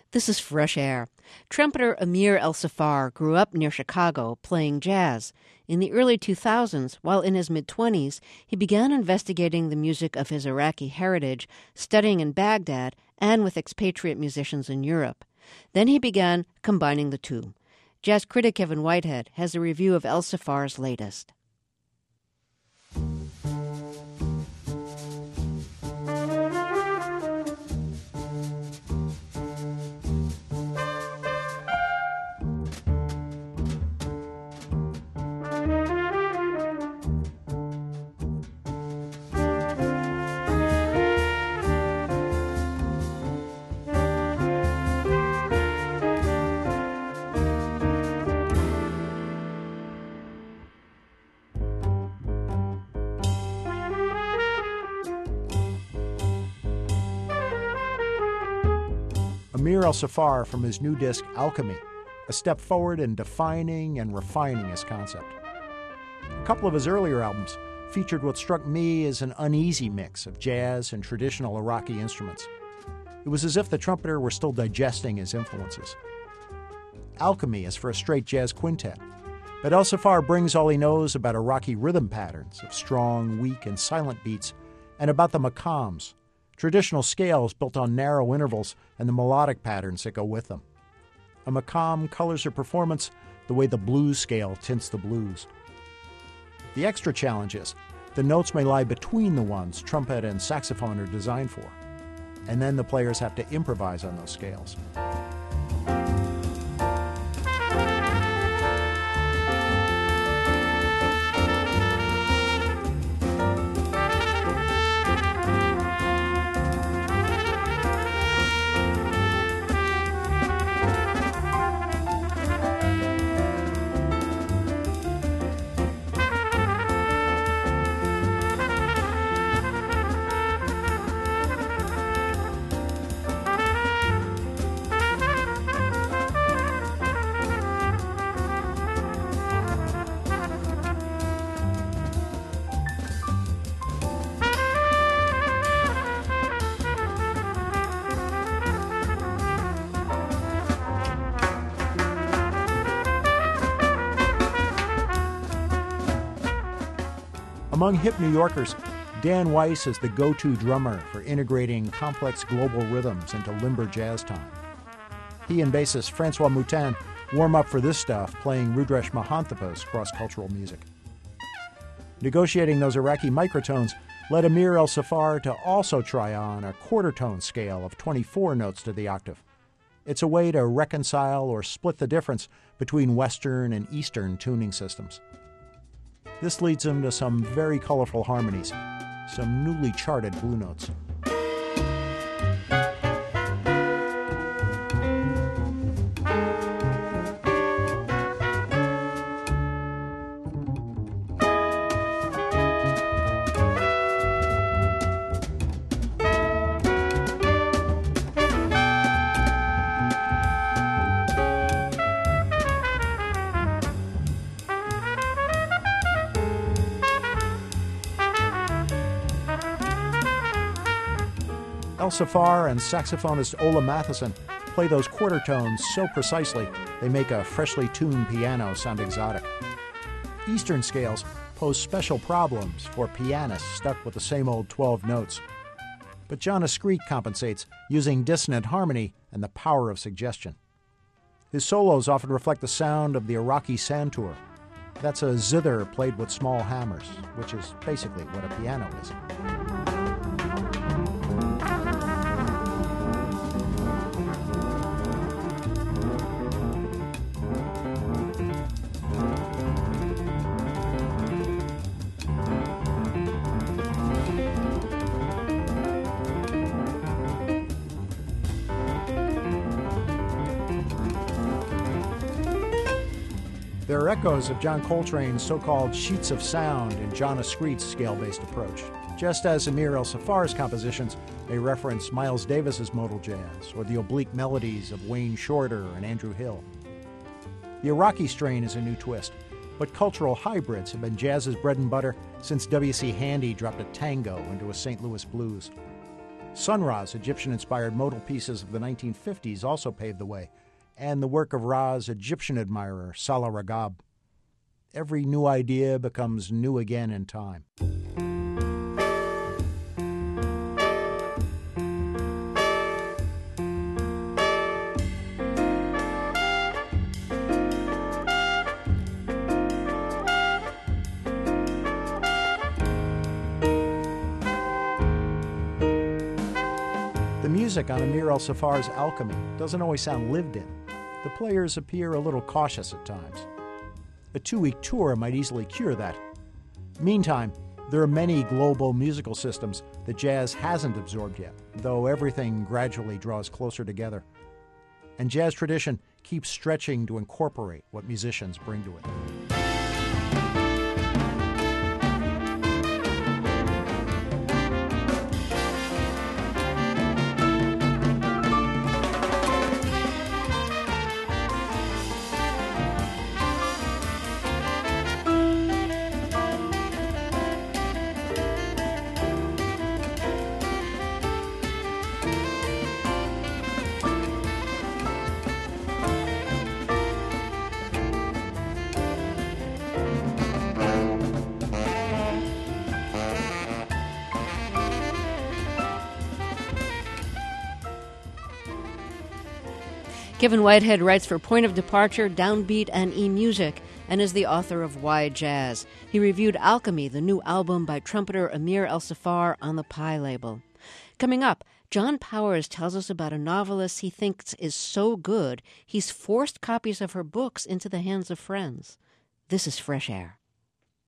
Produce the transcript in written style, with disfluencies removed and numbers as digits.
This is Fresh Air. Trumpeter Amir El-Safar grew up near Chicago playing jazz. In the early 2000s, while in his mid-20s, he began investigating the music of his Iraqi heritage, studying in Baghdad and with expatriate musicians in Europe. Then he began combining the two. Jazz critic Kevin Whitehead has a review of El-Safar's latest. Amir El-Safar from his new disc, Alchemy, a step forward in defining and refining his concept. A couple of his earlier albums featured what struck me as an uneasy mix of jazz and traditional Iraqi instruments. It was as if the trumpeter were still digesting his influences. Alchemy is for a straight jazz quintet, but El-Safar brings all he knows about Iraqi rhythm patterns of strong, weak, and silent beats, and about the maqams, traditional scales built on narrow intervals and the melodic patterns that go with them. A maqam colors a performance the way the blues scale tints the blues. The extra challenge is the notes may lie between the ones trumpet and saxophone are designed for, and then the players have to improvise on those scales. Among hip New Yorkers, Dan Weiss is the go-to drummer for integrating complex global rhythms into limber jazz time. He and bassist Francois Moutin warm up for this stuff playing Rudresh Mahanthapa's cross-cultural music. Negotiating those Iraqi microtones led Amir El-Safar to also try on a quarter-tone scale of 24 notes to the octave. It's a way to reconcile or split the difference between Western and Eastern tuning systems. This leads him to some very colorful harmonies, some newly charted blue notes. El-Safar and saxophonist Ola Matheson play those quarter tones so precisely they make a freshly tuned piano sound exotic. Eastern scales pose special problems for pianists stuck with the same old 12 notes. But John Ascreet compensates using dissonant harmony and the power of suggestion. His solos often reflect the sound of the Iraqi santur. That's a zither played with small hammers, which is basically what a piano is. There are echoes of John Coltrane's so-called sheets of sound in John Ascreet's scale-based approach, just as Amir El-Safar's compositions may reference Miles Davis's modal jazz or the oblique melodies of Wayne Shorter and Andrew Hill. The Iraqi strain is a new twist, but cultural hybrids have been jazz's bread and butter since W.C. Handy dropped a tango into a St. Louis blues. Sun Ra's Egyptian-inspired modal pieces of the 1950s also paved the way, and the work of Ra's Egyptian admirer, Salah Ragab. Every new idea becomes new again in time. The music on Amir El-Safar's Alchemy doesn't always sound lived in. The players appear a little cautious at times. A 2-week tour might easily cure that. Meantime, there are many global musical systems that jazz hasn't absorbed yet, though everything gradually draws closer together. And jazz tradition keeps stretching to incorporate what musicians bring to it. Kevin Whitehead writes for Point of Departure, Downbeat, and eMusic, and is the author of Why Jazz. He reviewed Alchemy, the new album by trumpeter Amir El-Safar on the Pi label. Coming up, John Powers tells us about a novelist he thinks is so good he's forced copies of her books into the hands of friends. This is Fresh Air.